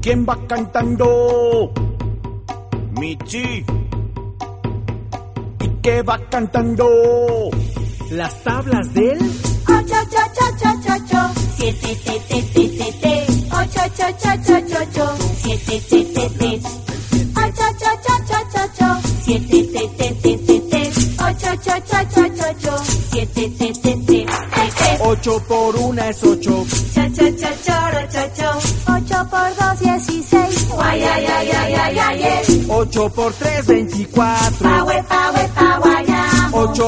¿Quién va cantando? Michi. ¿Y qué va cantando? Las tablas del 8, 7, 8, 7, 7, 8 por 1 es 8. 8 por 2, 16. 8 por 3, 24. 8